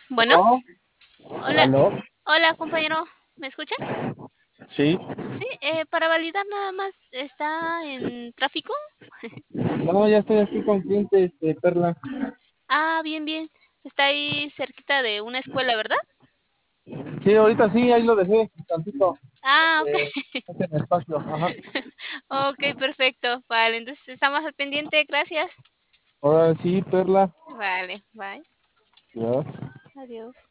Bueno, ¿No? hola, ¿Aló? hola compañero, ¿me escucha? Sí. Sí, para validar nada más, ¿está en tráfico? No, ya estoy aquí con clientes, Perla. Ah, bien, bien. Está ahí cerquita de una escuela, ¿verdad? Sí, ahorita sí, ahí lo dejé, tantito. Ah, ok. Este en espacio. Ajá. Ok, perfecto. Vale, entonces estamos al pendiente, gracias. Ahora sí, Perla. Vale, bye. Ya. Adiós.